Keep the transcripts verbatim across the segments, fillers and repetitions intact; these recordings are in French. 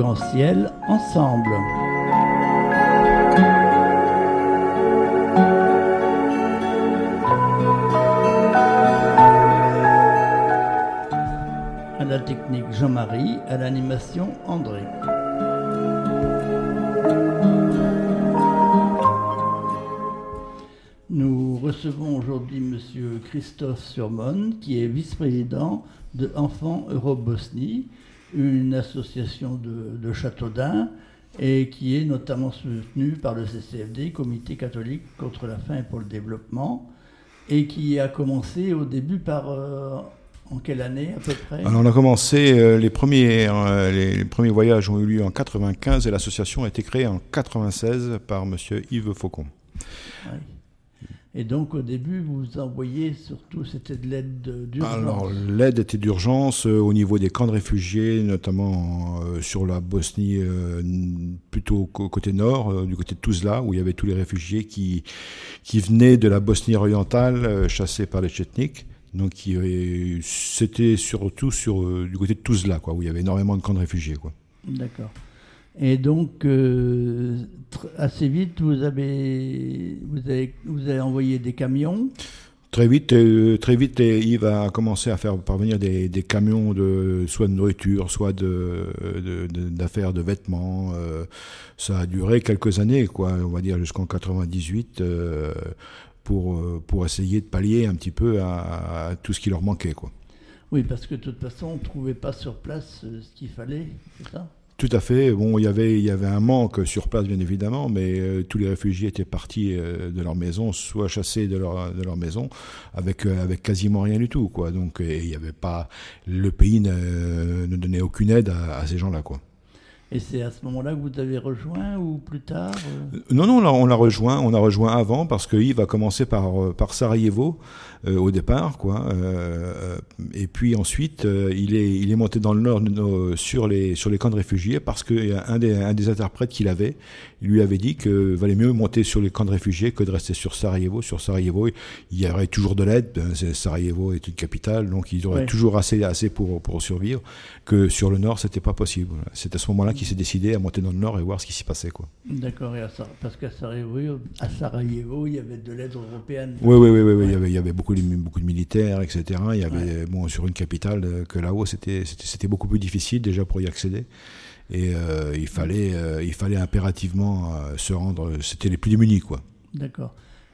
Arc-en-Ciel ensemble. À la technique Jean-Marie, à l'animation André. Nous recevons aujourd'hui Monsieur Christophe Surmon, qui est vice-président de Enfants Euro-Bosnie, une association de, de Châteaudun, et qui est notamment soutenue par le C C F D, Comité catholique contre la faim et pour le développement, et qui a commencé au début par... Euh, en quelle année à peu près? Alors on a commencé, euh, les, premiers, euh, les, les premiers voyages ont eu lieu en quatre-vingt-quinze et l'association a été créée en quatre-vingt-seize par Monsieur Yves Faucon. Oui. Et donc au début, vous envoyiez surtout, c'était de l'aide d'urgence. Alors l'aide était d'urgence euh, au niveau des camps de réfugiés, notamment euh, sur la Bosnie, euh, plutôt au côté nord, euh, du côté de Tuzla, où il y avait tous les réfugiés qui, qui venaient de la Bosnie orientale, euh, chassés par les Tchétniks. Donc euh, c'était surtout sur, euh, du côté de Tuzla, quoi, où il y avait énormément de camps de réfugiés, quoi. D'accord. Et donc, euh, tr- assez vite, vous avez, vous, avez, vous avez envoyé des camions. Très vite, euh, très vite, Yves a commencé à faire parvenir des, des camions de soit de nourriture, soit de, de, de d'affaires, de vêtements. Euh, ça a duré quelques années, quoi. On va dire jusqu'en quatre-vingt-dix-huit, euh, pour pour essayer de pallier un petit peu à, à tout ce qui leur manquait, quoi. Oui, parce que de toute façon, on ne trouvait pas sur place ce qu'il fallait, c'est ça ? Tout à fait. Bon, il y avait, il y avait un manque sur place, bien évidemment, mais euh, tous les réfugiés étaient partis euh, de leur maison, soit chassés de leur, de leur maison, avec, euh, avec quasiment rien du tout, quoi. Donc, et il y avait pas, le pays ne, ne donnait aucune aide à, à ces gens-là, quoi. Et c'est à ce moment-là que vous avez rejoint ou plus tard euh... Non, non, on l'a rejoint. On a rejoint avant parce que Yves a commencé par par Sarajevo euh, au départ, quoi. Euh, et puis ensuite, euh, il est il est monté dans le nord euh, sur les sur les camps de réfugiés parce que un des un des interprètes qu'il avait, il lui avait dit que valait mieux monter sur les camps de réfugiés que de rester sur Sarajevo. Sur Sarajevo, il y aurait toujours de l'aide. Sarajevo est une capitale, donc il y aurait ouais. toujours assez assez pour pour survivre. Que sur le nord, c'était pas possible. C'est à ce moment-là qu'il s'est décidé à monter dans le nord et voir ce qui s'y passait, quoi. D'accord, et à Sar- parce qu'à Sarajevo, à Sarajevo, il y avait de l'aide européenne. Oui, oui, oui, oui, ouais. il y avait, il y avait beaucoup, de, beaucoup de militaires, et cetera. Il y avait, ouais. bon, sur une capitale que là-haut, c'était, c'était, c'était beaucoup plus difficile déjà pour y accéder. Et euh, il fallait, euh, il fallait impérativement euh, se rendre. C'était les plus démunis, quoi. D'accord.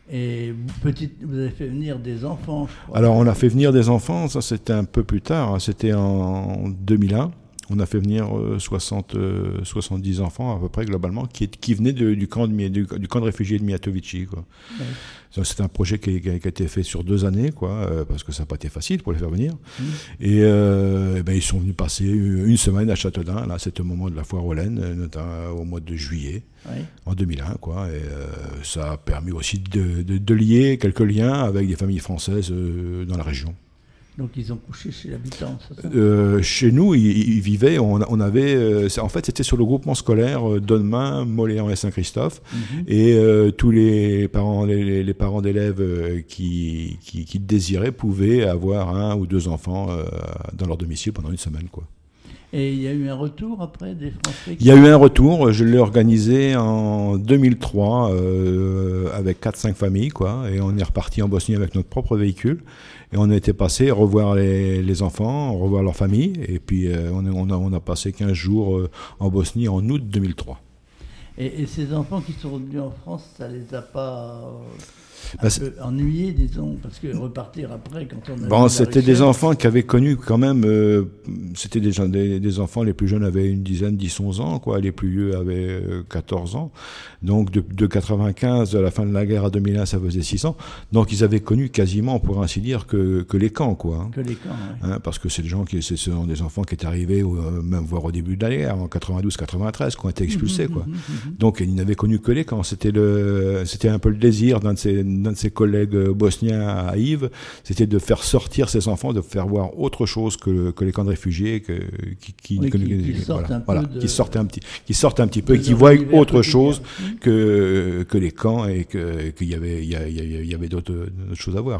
Et vous, petite, vous avez fait venir des enfants, je crois. Alors, on a fait venir des enfants, ça c'était un peu plus tard, hein. C'était en deux mille un. On a fait venir euh, soixante, euh, soixante-dix enfants à peu près globalement qui, qui venaient de, du, camp de, du, du camp de réfugiés de Mijatovići, quoi. Ouais. Donc, c'est un projet qui, qui, a, qui a été fait sur deux années, quoi, euh, parce que ça n'a pas été facile pour les faire venir. Mmh. Et, euh, et ben, ils sont venus passer une semaine à Châteaudun. Là, c'était au moment de la foire aux laines, notamment au mois de juillet, ouais. en deux mille un, quoi. Et euh, ça a permis aussi de, de, de lier quelques liens avec des familles françaises euh, dans la région. Donc ils ont couché chez l'habitant, c'est ça ? euh, Chez nous, ils, ils vivaient, on, on avait, euh, en fait c'était sur le groupement scolaire euh, Donnemain, Moléan et Saint-Christophe, mm-hmm. et euh, tous les parents, les, les parents d'élèves euh, qui, qui, qui désiraient pouvaient avoir un ou deux enfants euh, dans leur domicile pendant une semaine, quoi. Et il y a eu un retour après des Français qui... Il y a eu un retour, je l'ai organisé en deux mille trois euh, avec quatre cinq familles, quoi, et on est reparti en Bosnie avec notre propre véhicule. Et on a été passé revoir les, les enfants, revoir leurs familles, et puis euh, on, on, a, on a passé quinze jours euh, en Bosnie en août deux mille trois. Et, et ces enfants qui sont revenus en France, ça les a pas... Un bah, peu ennuyé, disons, parce que repartir après, quand on a... Bon, c'était richesse... des enfants qui avaient connu quand même... Euh, c'était des, des, des enfants, les plus jeunes avaient une dizaine, dix, onze ans, quoi. Les plus vieux avaient euh, quatorze ans. Donc, de, de quatre-vingt-quinze, à la fin de la guerre à deux mille un, ça faisait six ans. Donc, ils avaient connu quasiment, pour ainsi dire, que, que les camps, quoi. Que les camps, oui. Hein, parce que c'est des gens qui... Ce sont des enfants qui étaient arrivés, euh, même voire au début de la guerre, en quatre-vingt-douze quatre-vingt-treize, qui ont été expulsés, mmh, quoi. Mmh, mmh. Donc, ils n'avaient connu que les camps. C'était, le, c'était un peu le désir d'un de ces... d'un de ses collègues bosniens à Yves, c'était de faire sortir ses enfants, de faire voir autre chose que, que les camps de réfugiés, que, qui, qui, oui, que, qui, qui, qui, sortent voilà, un peu voilà, de... qui sortent un petit, qui sortent un petit peu, et qui voient autre chose que, que les camps, et que, qu'il y avait, il y, a, il y avait d'autres, d'autres choses à voir, quoi.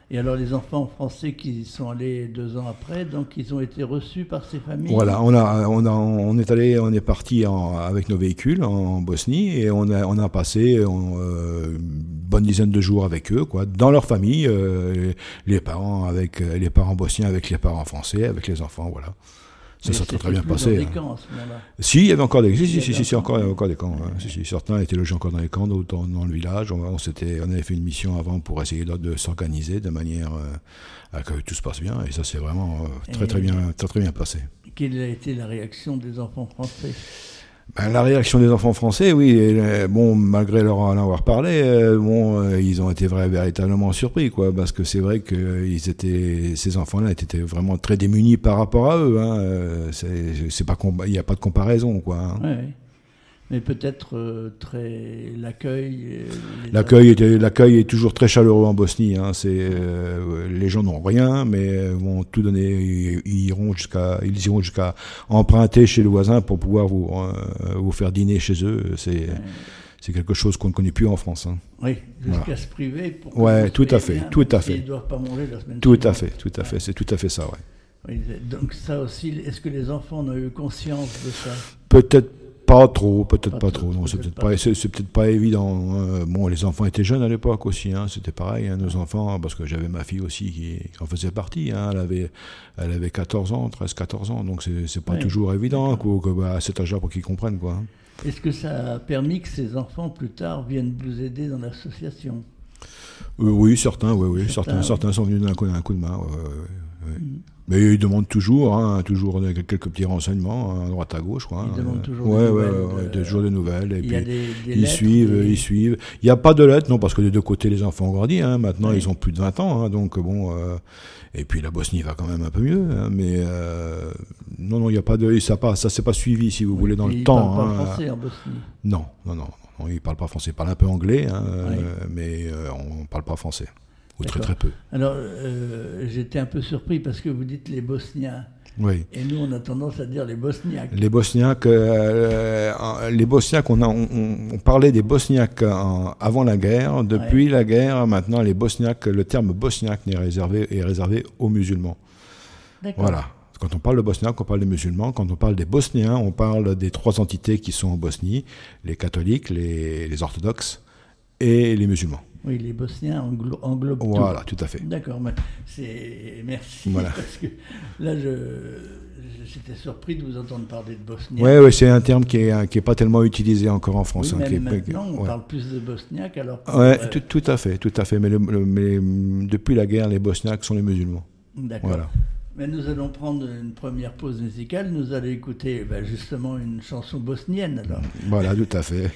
Et alors les enfants français qui sont allés deux ans après, donc ils ont été reçus par ces familles. Voilà, on a, on a, on est allé, on est parti en, avec nos véhicules en Bosnie et on a, on a passé on, euh, une bonne dizaine de jours avec eux, quoi, dans leur famille, euh, les parents avec les parents bosniens avec les parents français, avec les enfants, voilà. Ça s'est très, très bien passé. Des camps, à ce moment-là. Si, il y avait encore des, si, si, si, si, si, encore, il y avait encore des camps. Hein. Si, si, certains étaient logés encore dans les camps, d'autres dans, dans le village. On, on, s'était, on avait fait une mission avant pour essayer de, de s'organiser de manière euh, à que tout se passe bien. Et ça, c'est vraiment euh, très, très bien, très, très bien passé. Quelle a été la réaction des enfants français? Ben, la réaction des enfants français, oui, et, bon, malgré leur en avoir parlé, euh, bon, euh, ils ont été vrai, véritablement surpris, quoi, parce que c'est vrai que euh, ils étaient, ces enfants-là étaient vraiment très démunis par rapport à eux. Hein, euh, c'est, c'est pas, il n'y a pas de comparaison, quoi. Hein. Ouais, ouais. Mais peut-être euh, très l'accueil. Euh, l'accueil, était, l'accueil est toujours très chaleureux en Bosnie. Hein, c'est, euh, les gens n'ont rien, mais vont tout donner. Ils, ils iront jusqu'à, ils iront jusqu'à emprunter chez le voisin pour pouvoir vous, euh, vous faire dîner chez eux. C'est, ouais. c'est quelque chose qu'on ne connaît plus en France. Hein. Oui, jusqu'à voilà. se priver. Pour ouais, tout à fait, bien, tout à fait. Ils ne doivent pas manger la semaine Tout suivante. à fait, tout à fait. C'est tout à fait ça, ouais. Oui, donc ça aussi, est-ce que les enfants ont eu conscience de ça? Peut-être. Pas trop, peut-être pas, pas trop. Non, peut-être c'est peut-être pas. pas, c'est, c'est peut-être pas évident. Hein. Bon, les enfants étaient jeunes à l'époque aussi. Hein. C'était pareil, hein, nos enfants, parce que j'avais ma fille aussi qui, qui en faisait partie. Hein. Elle avait, elle avait quatorze ans, treize, quatorze ans. Donc c'est, c'est pas ouais, toujours évident quoi, que, bah, à cet âge-là pour qu'ils comprennent quoi. Hein. Est-ce que ça a permis que ces enfants plus tard viennent vous aider dans l'association? euh, Oui, certains, oui, oui. Certains, certains, oui. certains sont venus d'un coup, d'un coup de main. Ouais, ouais, ouais. Mm. Mais ils demandent toujours, hein, toujours quelques petits renseignements, à droite à gauche. Quoi, ils hein. demandent toujours ouais, des ouais, nouvelles. Ouais, euh, toujours des nouvelles. Et il puis, y a des, des ils lettres, suivent, des... ils suivent. Il n'y a pas de lettres, non, parce que des deux côtés, les enfants ont grandi. Hein, maintenant, ouais. ils ont plus de vingt ans. Hein, donc, bon. Euh, et puis, la Bosnie va quand même un peu mieux. Hein, mais euh, non, non, il n'y a pas de. Ça ne s'est pas suivi, si vous oui, voulez, dans le ils temps. Ils ne parlent hein, pas français en Bosnie. Non, non, non. non ils ne parlent pas français. Ils parlent un peu anglais, hein, oui. euh, mais euh, on ne parle pas français. Ou très, très peu. Alors, euh, j'étais un peu surpris parce que vous dites les Bosniens. Oui. Et nous, on a tendance à dire les Bosniaques. Les Bosniaques, euh, les Bosniaques, on, a, on, on parlait des Bosniaques en, avant la guerre. Depuis ouais. la guerre, maintenant, les Bosniaques, le terme bosniaque est réservé, est réservé aux musulmans. D'accord. Voilà. Quand on parle de Bosniaques, on parle des musulmans. Quand on parle des Bosniens, on parle des trois entités qui sont en Bosnie, les catholiques, les, les orthodoxes et les musulmans. Oui, les Bosniens englo- englobent tout. Voilà, tout à fait. D'accord, mais c'est... merci, voilà. parce que là, je... j'étais surpris de vous entendre parler de Bosniaques. Oui, ouais, c'est un terme qui n'est qui est pas tellement utilisé encore en France. Oui, hein, même qui est, maintenant, on ouais. parle plus de Bosniaques, alors... Oui, euh... tout, tout à fait, tout à fait. Mais, le, le, mais depuis la guerre, les Bosniaques sont les musulmans. D'accord. Voilà. Mais nous allons prendre une première pause musicale. Nous allons écouter ben, justement une chanson bosnienne, alors. Voilà, tout à fait.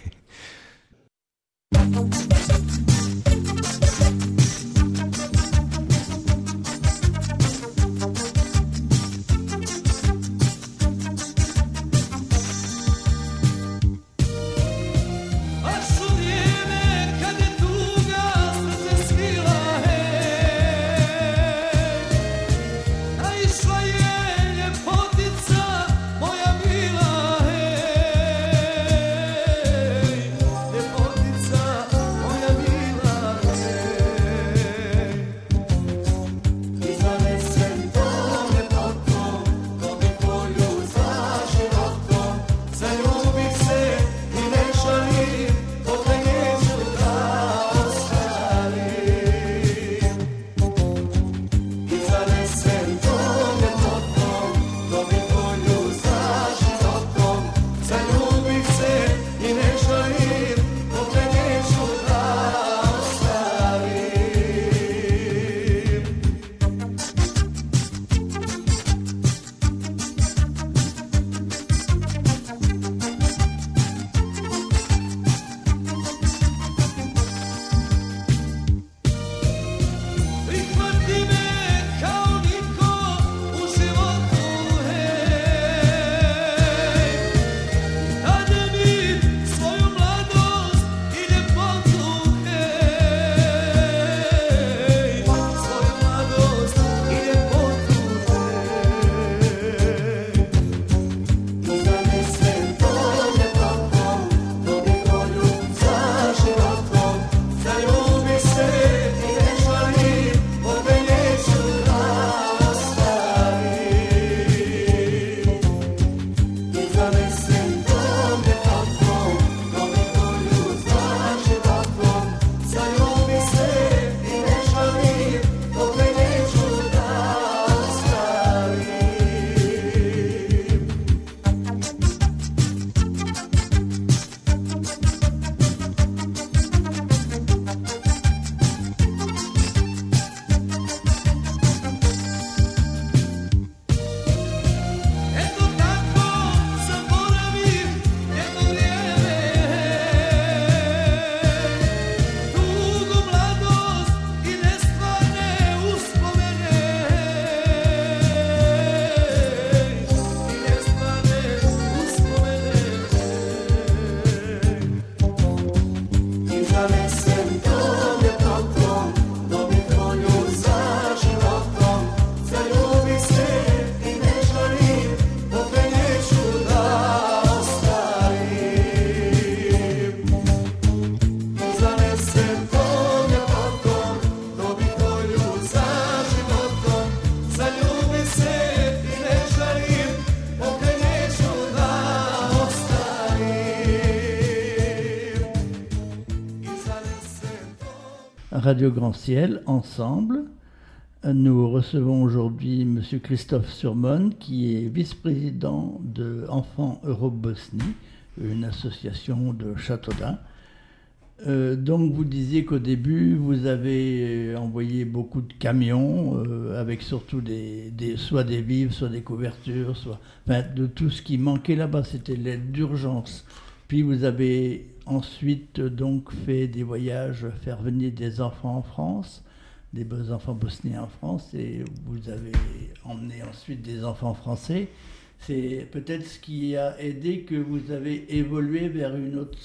Ljepotica Radio Grand Ciel, ensemble. Nous recevons aujourd'hui M. Christophe Surmon, qui est vice-président de Enfants Europe Bosnie, une association de Châteaudun. Euh, donc vous disiez qu'au début, vous avez envoyé beaucoup de camions, euh, avec surtout des, des, soit des vivres, soit des couvertures, soit enfin, de tout ce qui manquait là-bas, c'était l'aide d'urgence. Puis vous avez ensuite donc fait des voyages, faire venir des enfants en France, des enfants bosniens en France, et vous avez emmené ensuite des enfants français. C'est peut-être ce qui a aidé que vous avez évolué vers une autre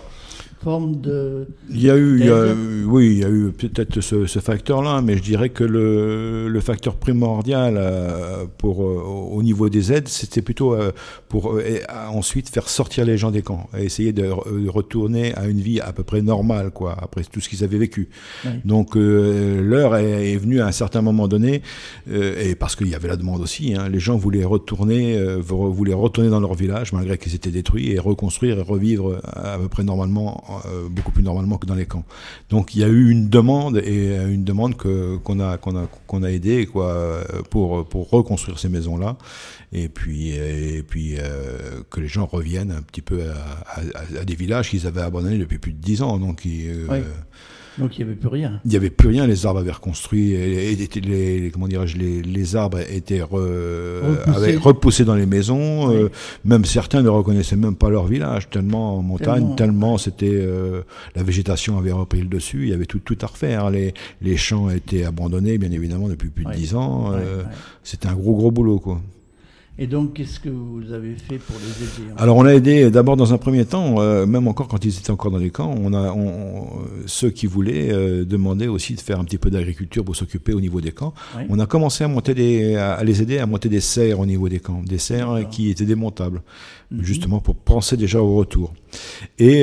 forme de... Il y a eu, il y a, oui, il y a eu peut-être ce, ce facteur-là, mais je dirais que le, le facteur primordial euh, pour, euh, au niveau des aides, c'était plutôt euh, pour euh, ensuite faire sortir les gens des camps, et essayer de, de retourner à une vie à peu près normale, quoi, après tout ce qu'ils avaient vécu. Oui. Donc euh, l'heure est, est venue à un certain moment donné, euh, et parce qu'il y avait la demande aussi, hein, les gens voulaient retourner... Euh, voulaient retourner dans leur village malgré qu'ils étaient détruits et reconstruire et revivre à peu près normalement, euh, beaucoup plus normalement que dans les camps. Donc il y a eu une demande et une demande que qu'on a qu'on a qu'on a aidé quoi pour pour reconstruire ces maisons là et puis et puis euh, que les gens reviennent un petit peu à, à, à des villages qu'ils avaient abandonnés depuis plus de dix ans. Donc ils, euh, oui. Donc il n'y avait plus rien. Il n'y avait plus rien, les arbres avaient reconstruit, et, et, et les, les, comment dirais-je, les, les arbres étaient re, repoussés. Avaient repoussé dans les maisons, oui. euh, même certains ne reconnaissaient même pas leur village, tellement en montagne, tellement, tellement c'était, euh, la végétation avait repris le dessus, il y avait tout, tout à refaire, les, les champs étaient abandonnés, bien évidemment, depuis plus de dix oui. ans, oui, euh, oui. C'était un gros gros boulot, quoi. Et donc, qu'est-ce que vous avez fait pour les aider? Alors, on a aidé d'abord dans un premier temps, euh, même encore quand ils étaient encore dans les camps, on a, on, on, ceux qui voulaient euh, demandaient aussi de faire un petit peu d'agriculture pour s'occuper au niveau des camps. Oui. On a commencé à monter des, à les aider à monter des serres au niveau des camps, des serres D'accord. qui étaient démontables, mm-hmm. justement pour penser déjà au retour. Et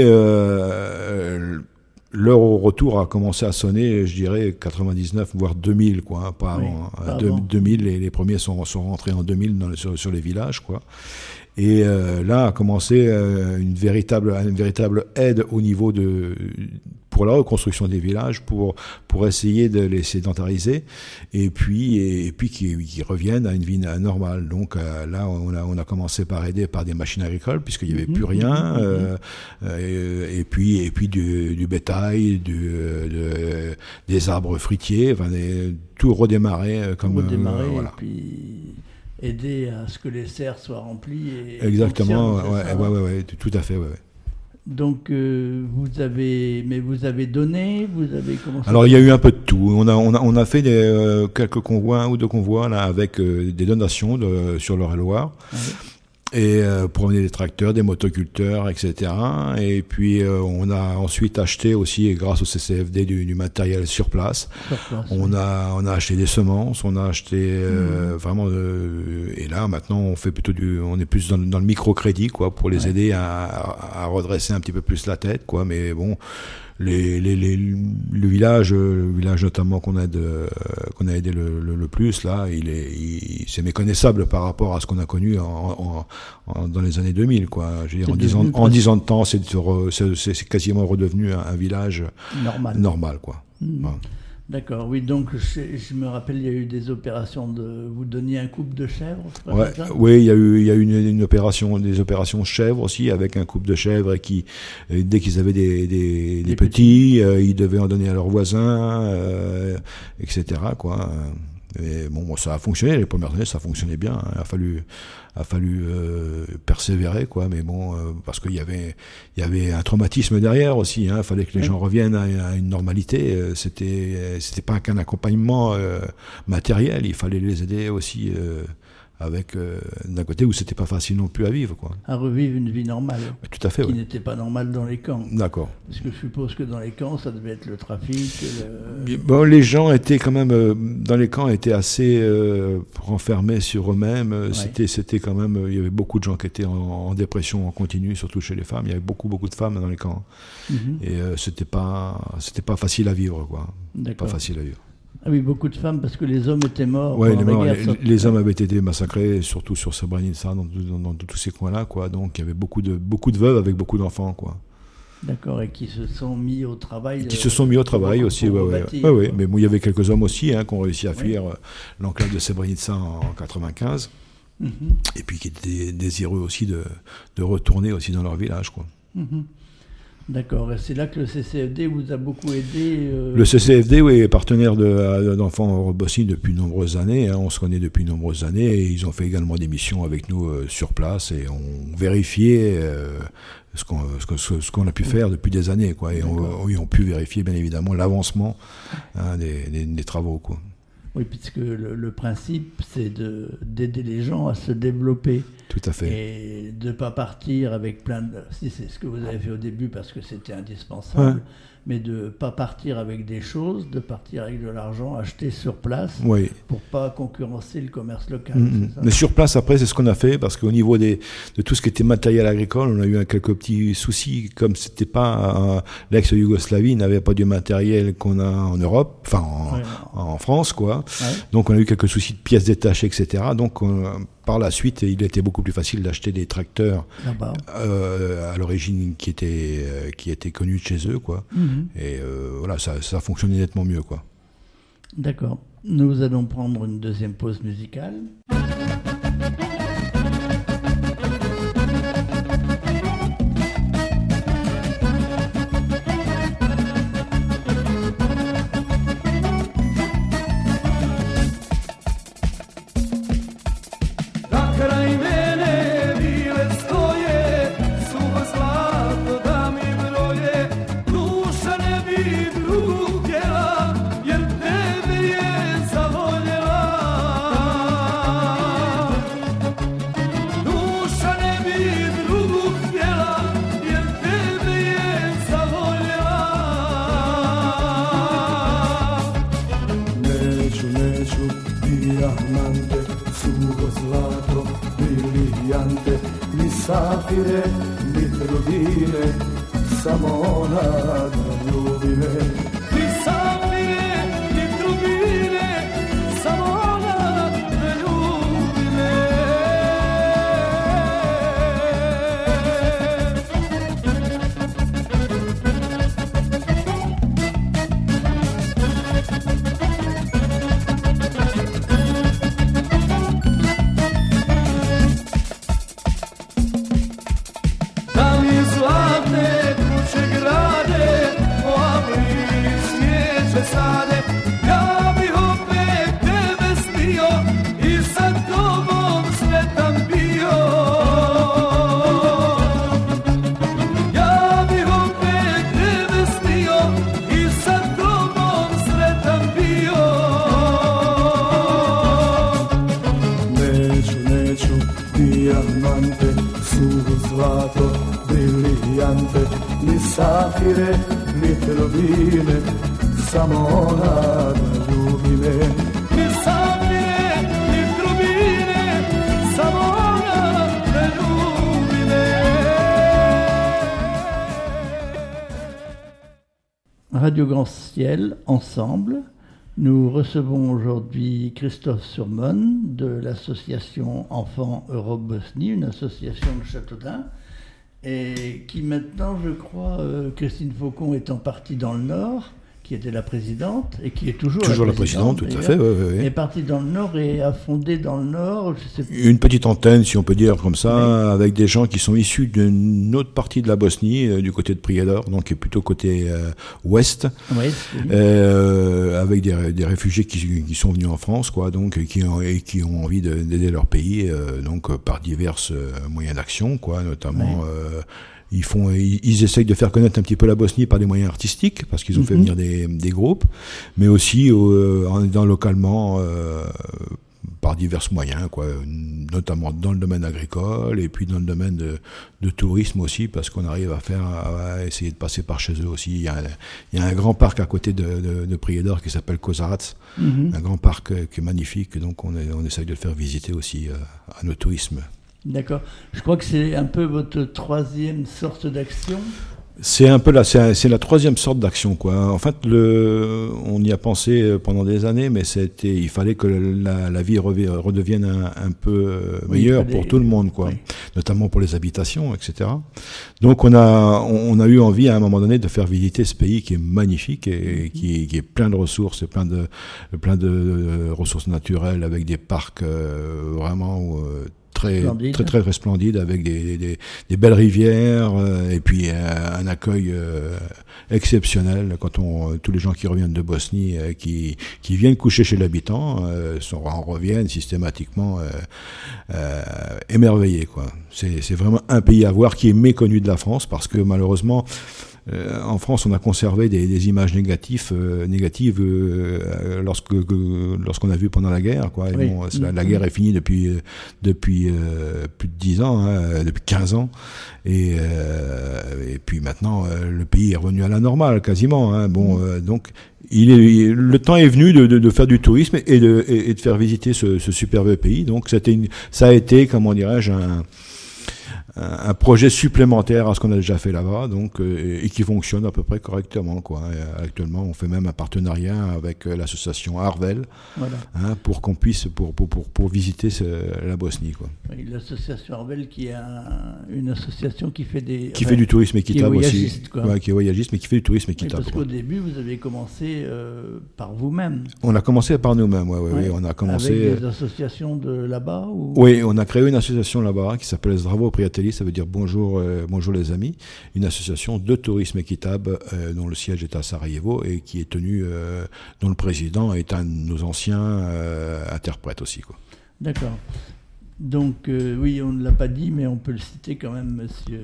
euh, l'heure au retour a commencé à sonner, je dirais, quatre-vingt-dix-neuf, voire deux mille, quoi, hein, pas avant. Oui, hein. Deux, deux mille, les, les premiers sont, sont rentrés en deux mille dans le, sur, sur les villages, quoi. Et euh, là a commencé euh, une véritable, une véritable aide au niveau de, pour la reconstruction des villages, pour pour essayer de les sédentariser, et puis et, et puis qu'ils qui reviennent à une vie normale. Donc euh, là, on a on a commencé par aider par des machines agricoles, puisqu'il y avait mmh, plus rien, mmh, euh, euh, et, et puis et puis du, du bétail, du, de, des arbres fruitiers, enfin des, tout redémarrer comme redémarrer, euh, voilà. Et puis aider à ce que les serres soient remplies. Et exactement, ouais, ouais, ouais, ouais, tout à fait, ouais. Donc euh, vous avez, mais vous avez donné, vous avez commencé. Alors il y a eu un peu de tout. On a, on a, on a fait des, euh, quelques convois, un ou deux convois là avec euh, des donations de, sur l'Eure-et-Loire. Ouais. Et euh, pour amener des tracteurs, des motoculteurs, et cetera. Et puis euh, on a ensuite acheté aussi, grâce au C C F D, du, du matériel sur place. Sur place on oui. a on a acheté des semences, on a acheté euh, mmh. vraiment. Euh, et là maintenant on fait plutôt du, on est plus dans, dans le microcrédit quoi, pour les ouais. aider à, à, à redresser un petit peu plus la tête quoi. Mais bon. Les, les, les, le village, le village notamment qu'on a, de, qu'on a aidé le, le, le plus, là, il est, il, c'est méconnaissable par rapport à ce qu'on a connu en, en, en, dans les années deux mille, quoi. Je veux dire, en dix ans, en dix ans de temps, c'est, c'est, c'est quasiment redevenu un, un village normal, normal quoi. Mmh. Voilà. D'accord, oui, donc je, je me rappelle, il y a eu des opérations de... Vous donniez un couple de chèvres, c'est pas ouais, ça ? Oui, il y a eu, il y a eu une, une opération, des opérations chèvres aussi, avec un couple de chèvres qui, dès qu'ils avaient des, des, des, des petits, petits. Euh, ils devaient en donner à leurs voisins, euh, et cetera, quoi. Et bon, ça a fonctionné, les premières années, ça fonctionnait bien. Il a fallu, a fallu euh, persévérer, quoi. Mais bon, euh, parce qu'il y avait, il y avait un traumatisme derrière aussi. Hein. Il fallait que les oui. gens reviennent à, à une normalité. C'était, c'était pas qu'un accompagnement euh, matériel. Il fallait les aider aussi. Euh, avec euh, d'un côté où c'était pas facile non plus à vivre, quoi. À revivre une vie normale. Oui, tout à fait. Qui oui. n'était pas normale dans les camps. D'accord. Parce que je suppose que dans les camps, ça devait être le trafic. Le... Bon, les gens étaient quand même euh, dans les camps étaient assez euh, renfermés sur eux-mêmes. Ouais. C'était, c'était quand même. Il y avait beaucoup de gens qui étaient en, en dépression en continu, surtout chez les femmes. Il y avait beaucoup, beaucoup de femmes dans les camps. Mm-hmm. Et euh, c'était pas, c'était pas facile à vivre, quoi. D'accord. Pas facile à vivre. Ah oui, beaucoup de femmes, parce que les hommes étaient morts. Ouais, les, la morts, guerre, les, les hommes avaient été massacrés, surtout sur Srebrenica, dans, dans, dans, dans tous ces coins-là, quoi. Donc il y avait beaucoup de, beaucoup de veuves avec beaucoup d'enfants, quoi. D'accord, et qui se sont mis au travail. Et qui se sont mis au travail pour, aussi, pour ouais, ouais, bâtir, ouais, ouais. Mais bon, il y avait quelques hommes aussi hein, qui ont réussi à fuir oui. euh, l'enclave de Srebrenica en quatre-vingt-quinze, Mm-hmm. et puis qui étaient désireux aussi de, de retourner aussi dans leur village, quoi. Mm-hmm. D'accord, et c'est là que le C C F D vous a beaucoup aidé euh... Le C C F D, oui, est partenaire de, d'Enfants Europe Bosnie depuis de nombreuses années. Hein, on se connaît depuis de nombreuses années et ils ont fait également des missions avec nous euh, sur place et on vérifiait euh, ce, qu'on, ce, qu'on, ce qu'on a pu faire depuis des années, quoi. Et on, ils ont pu vérifier, bien évidemment, l'avancement hein, des, des, des travaux, quoi. Oui, puisque le, le principe, c'est de, d'aider les gens à se développer. Tout à fait. Et de ne pas partir avec plein de... Si c'est ce que vous avez fait au début parce que c'était indispensable, ouais. Mais de ne pas partir avec des choses, de partir avec de l'argent acheté sur place, oui. Pour ne pas concurrencer le commerce local. Mmh. Mais sur place, après, c'est ce qu'on a fait, parce qu'au niveau des, de tout ce qui était matériel agricole, on a eu quelques petits soucis, comme c'était pas... Euh, l'ex-Yougoslavie n'avait pas du matériel qu'on a en Europe, enfin en, ouais. en France, quoi. Ouais. Donc on a eu quelques soucis de pièces détachées, et cetera. Donc on, par la suite, il était beaucoup plus facile d'acheter des tracteurs euh, à l'origine qui étaient, euh, qui étaient connus de chez eux, quoi. Mmh. Et euh, voilà, ça, ça fonctionnait nettement mieux, quoi. D'accord. Nous allons prendre une deuxième pause musicale. Safire, mi trudine, samo ona da ljubi me. Mi safire, mi trudine, samo ona da ljubi me. Safire, mi trudine, samo ona da ljubi me. Mi safire, mi trudine, samo ona da ljubi me. Radio Grand Ciel, ensemble, nous recevons aujourd'hui Christophe Surmon de l'association Enfants Europe Bosnie, une association de Châteaudun. Et qui maintenant, je crois, euh, Christine Faucon étant partie dans le Nord, qui était la présidente, et qui est toujours, toujours la présidente, présidente, tout à fait, ouais, ouais, ouais. est partie dans le Nord et a fondé dans le Nord, je sais plus. Une petite antenne, si on peut dire comme ça, oui. Avec des gens qui sont issus d'une autre partie de la Bosnie, euh, du côté de Prijedor, donc qui est plutôt côté euh, ouest, oui, euh, avec des, des réfugiés qui, qui sont venus en France, quoi, donc et qui ont, et qui ont envie de, d'aider leur pays, euh, donc euh, par divers euh, moyens d'action, quoi, notamment. Oui. Euh, Ils, font, ils, ils essayent de faire connaître un petit peu la Bosnie par des moyens artistiques, parce qu'ils ont mm-hmm. fait venir des, des groupes, mais aussi euh, en aidant localement euh, par divers moyens, quoi, notamment dans le domaine agricole et puis dans le domaine de, de tourisme aussi, parce qu'on arrive à faire, à essayer de passer par chez eux aussi. Il y a un, il y a un grand parc à côté de, de, de Prijedor qui s'appelle Kozarac, mm-hmm. un grand parc qui est magnifique, donc on, est, on essaye de le faire visiter aussi euh, à nos tourismes. D'accord. Je crois que c'est un peu votre troisième sorte d'action. C'est un peu la, c'est, c'est la troisième sorte d'action, quoi. En fait, le, on y a pensé pendant des années, mais c'était, il fallait que la, la vie redevienne un, un peu meilleure oui, pour des... tout le monde, quoi. Oui. Notamment pour les habitations, et cetera. Donc, on a, on a eu envie à un moment donné de faire visiter ce pays qui est magnifique et qui, qui est plein de ressources, et plein de, plein de ressources naturelles avec des parcs euh, vraiment euh, Très, très très très splendide avec des, des, des belles rivières euh, et puis euh, un accueil euh, exceptionnel quand on euh, tous les gens qui reviennent de Bosnie euh, qui qui viennent coucher chez l'habitant euh, sont en reviennent systématiquement euh, euh, émerveillés quoi. C'est c'est vraiment un pays à voir qui est méconnu de la France parce que malheureusement Euh, en France, on a conservé des, des images négatives, euh, négatives euh, lorsque que, lorsqu'on a vu pendant la guerre. Quoi. Et oui. bon, la, la guerre est finie depuis depuis euh, plus de dix ans, hein, depuis quinze ans, et euh, et puis maintenant euh, le pays est revenu à la normale quasiment. Hein. Bon, euh, donc il est le temps est venu de, de, de faire du tourisme et de et, et de faire visiter ce, ce superbe pays. Donc c'était une, ça a été, comment dirais-je, un un projet supplémentaire à ce qu'on a déjà fait là-bas, donc euh, et qui fonctionne à peu près correctement, quoi. Et actuellement, on fait même un partenariat avec euh, l'association Arvel, voilà. hein, pour qu'on puisse pour pour pour, pour visiter ce, la Bosnie, quoi. Oui, l'association Arvel, qui est un, une association qui fait des qui ouais, fait du tourisme équitable qui aussi, quoi. Ouais, qui est voyagiste, mais qui fait du tourisme équitable. Oui, parce qu'au début, vous avez commencé euh, par vous-même. On a commencé par nous-mêmes, ouais, ouais, ouais. On a commencé avec des associations de là-bas. Ou... Oui, on a créé une association là-bas qui s'appelle Zdravo Prijatelji. Ça veut dire bonjour, euh, bonjour les amis. Une association de tourisme équitable euh, dont le siège est à Sarajevo et qui est tenue, euh, dont le président est un de nos anciens euh, interprètes aussi, quoi. D'accord. Donc euh, oui, on ne l'a pas dit, mais on peut le citer quand même, monsieur,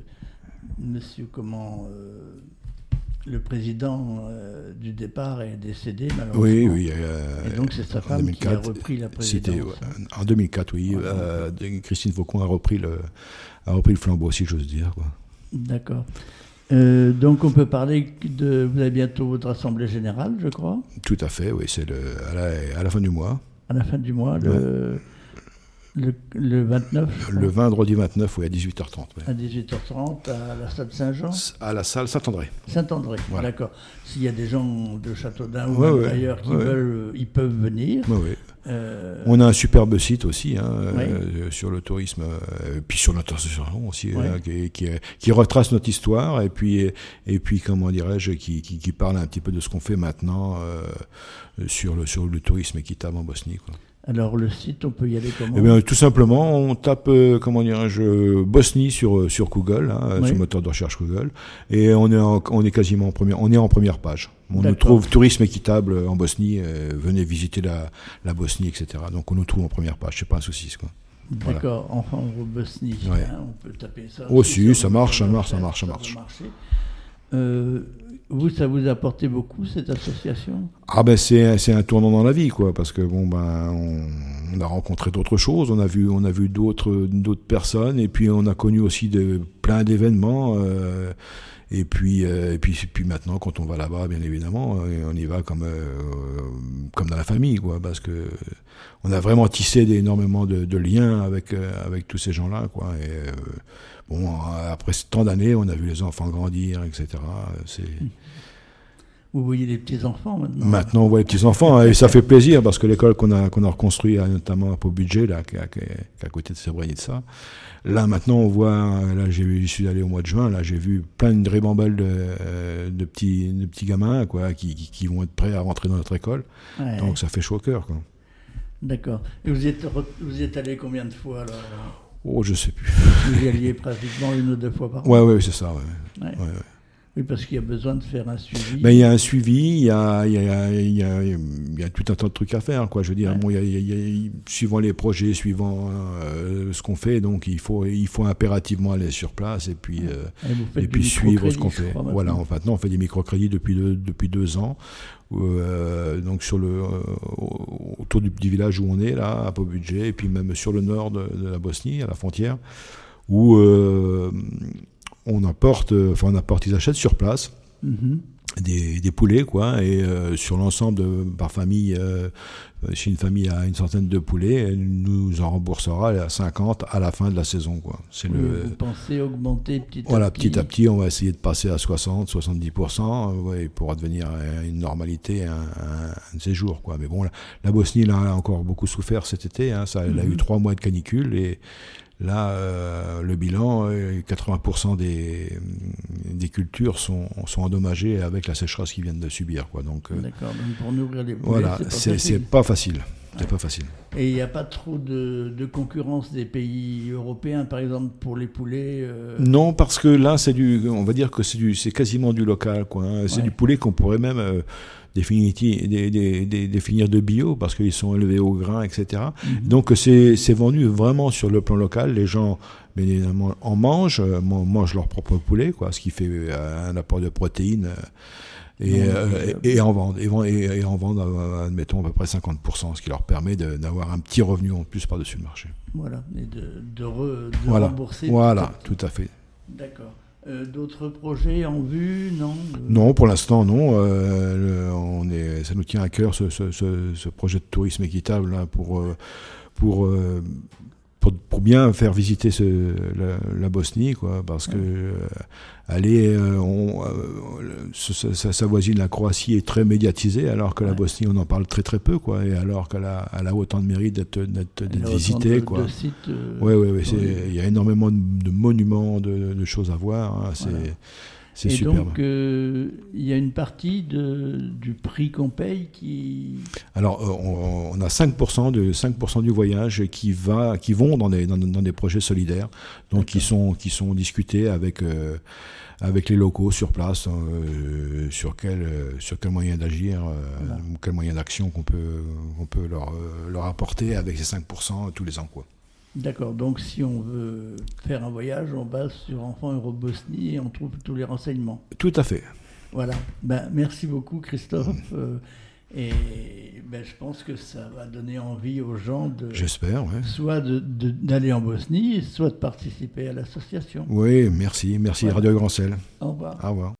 monsieur comment, euh, le président euh, du départ est décédé malheureusement. Oui, oui. Euh, et donc c'est sa femme qui a repris la présidence. C'était, ouais, en deux mille quatre, oui. Ouais, euh, Christine Faucon a repris le, a repris le flambeau, si j'ose dire, quoi. D'accord. Euh, donc on peut parler de... Vous avez bientôt votre assemblée générale, je crois. Tout à fait, oui. C'est le, à, la, à la fin du mois. À la fin du mois, ouais. le... Le, le vingt-neuf Le vendredi vingt-neuf, oui, à dix-huit heures trente. Oui. À dix-huit heures trente, à la salle Saint-Jean. À la salle Saint-André. Saint-André, voilà. D'accord. S'il y a des gens de Châteaudun ou ouais, d'ailleurs ouais, qui ouais. veulent, ils peuvent venir. Ouais, ouais. Euh... On a un superbe site aussi, hein, ouais. euh, sur le tourisme, euh, puis sur notre association aussi, ouais. hein, qui, qui, qui retrace notre histoire et puis, et puis comment dirais-je, qui, qui, qui parle un petit peu de ce qu'on fait maintenant euh, sur, le, sur le tourisme équitable en Bosnie, quoi. Alors le site, on peut y aller comment ? Eh bien, tout simplement, on tape, euh, comment dirais-je, Bosnie sur sur Google, hein, oui. sur le moteur de recherche Google, et on est en, on est quasiment en première, on est en première page. On D'accord. nous trouve tourisme équitable en Bosnie. Euh, venez visiter la la Bosnie, et cetera. Donc on nous trouve en première page. C'est pas un souci, quoi. D'accord. Voilà. Enfin, en Bosnie, ouais. hein, on peut taper ça. Aussi, ça marche, ça marche, ça marche, ça marche. Euh, vous, ça vous a apporté beaucoup, cette association ? Ah ben c'est c'est un tournant dans la vie, quoi, parce que bon ben on, on a rencontré d'autres choses, on a vu on a vu d'autres d'autres personnes, et puis on a connu aussi de plein d'événements, euh, et puis euh, et puis puis maintenant quand on va là-bas, bien évidemment, on y va comme euh, comme dans la famille, quoi, parce que on a vraiment tissé énormément de, de liens avec euh, avec tous ces gens-là, quoi. Et euh, bon, après tant d'années, on a vu les enfants grandir, et cetera. C'est... Vous voyez les petits-enfants maintenant ? Maintenant, on voit les petits-enfants, et ça fait plaisir, parce que l'école qu'on a, qu'on a reconstruite, notamment à Pobudget, là, qui est à côté de Srebrenica, là, maintenant, on voit, là, j'ai vu, je suis allé au mois de juin, là, j'ai vu plein de ribambelles de, de, petits, de petits gamins, quoi, qui, qui, qui vont être prêts à rentrer dans notre école. Ouais. Donc, ça fait chaud au cœur, quoi. D'accord. Et vous y êtes, vous y êtes allé combien de fois, alors ? Oh, je sais plus. Vous y alliez pratiquement une ou deux fois par an. Ouais, ouais, c'est ça, ouais. Ouais. Ouais, ouais. Oui, parce qu'il y a besoin de faire un suivi. Ben, il y a un suivi, il y a, il y a, il y a, il y a tout un tas de trucs à faire, quoi. Je veux dire, ouais. bon, il y a, il y a, suivant les projets, suivant euh, ce qu'on fait, donc il faut, il faut impérativement aller sur place et puis, euh, et, et puis suivre ce qu'on fait. Crois, voilà, en fait, non, on fait des microcrédits depuis deux, depuis deux ans. Euh, donc sur le euh, autour du petit village où on est là, à Pobudget, et puis même sur le nord de, de la Bosnie, à la frontière, où euh, on apporte, enfin on apporte, ils achètent sur place. Mm-hmm. des, des poulets, quoi, et euh, sur l'ensemble de, par famille, euh, si une famille a une centaine de poulets, elle nous en remboursera à cinquante à la fin de la saison, quoi. C'est Oui, le, vous pensez augmenter petit à voilà, petit. petit à petit, on va essayer de passer à soixante à soixante-dix pour cent, ouais, pour devenir une normalité un, un, un de ces jours, quoi. Mais bon, la, la Bosnie, là, a encore beaucoup souffert cet été, hein, ça, elle Mm-hmm. a eu trois mois de canicule, et là, euh, le bilan, quatre-vingts pour cent des, des cultures sont, sont endommagées avec la sécheresse qu'ils viennent de subir, quoi. Donc, euh, D'accord, donc pour nourrir les poulets, voilà, c'est pas c'est, facile. c'est pas facile. C'est Ouais. pas facile. Et il n'y a pas trop de, de concurrence des pays européens, par exemple, pour les poulets euh... Non, parce que là, c'est du, on va dire que c'est du, c'est quasiment du local, quoi, hein. C'est Ouais. du poulet qu'on pourrait même euh, définir, des, des, des, définir de bio, parce qu'ils sont élevés au grain, et cetera. Mm-hmm. Donc c'est, c'est vendu vraiment sur le plan local. Les gens, bien évidemment, en mangent, euh, mangent leur propre poulet, quoi, ce qui fait euh, un apport de protéines. Euh, Et, Non, euh, et, et en vendent, et, et, et en vendent, euh, admettons, à peu près cinquante pour cent, ce qui leur permet de, d'avoir un petit revenu en plus par-dessus le marché. Voilà, et de, de, re, de Voilà, rembourser. voilà, tout à fait. D'accord. Euh, d'autres projets en vue, non euh... Non, pour l'instant, non. Euh, le, on est, ça nous tient à cœur, ce, ce, ce, ce projet de tourisme équitable, hein, pour... Euh, pour euh, Pour, pour bien faire visiter ce, la, la Bosnie, quoi, parce que euh, aller, euh, on, euh, sa, sa, sa voisine, la Croatie, est très médiatisée, alors que la ouais. Bosnie, on en parle très très peu, quoi, et alors qu'elle a, elle a autant de mérite d'être, d'être, d'être visitée, de, quoi. de sites, euh, ouais, ouais, ouais, c'est, il y a énormément de, de monuments, de, de choses à voir, hein, c'est, voilà. c'est et superbe. donc, euh, il y a une partie de, du prix qu'on paye qui... Alors, on, on a cinq pour cent, de, cinq pour cent du voyage qui, va, qui vont dans des, dans, dans des projets solidaires, donc qui sont, qui sont discutés avec, euh, avec les locaux sur place, euh, sur, quel, sur quel moyen d'agir, euh, voilà. quel moyen d'action qu'on peut, qu'on peut leur, leur apporter avec ces cinq pour cent tous les ans, quoi. D'accord, donc si on veut faire un voyage, on base sur Enfants Euro-Bosnie et on trouve tous les renseignements. Tout à fait. Voilà, ben, merci beaucoup Christophe. Euh, et ben, je pense que ça va donner envie aux gens de, J'espère, ouais. soit de, de, d'aller en Bosnie, soit de participer à l'association. Oui, merci. Merci voilà. Radio Grancel. Au revoir. Au revoir.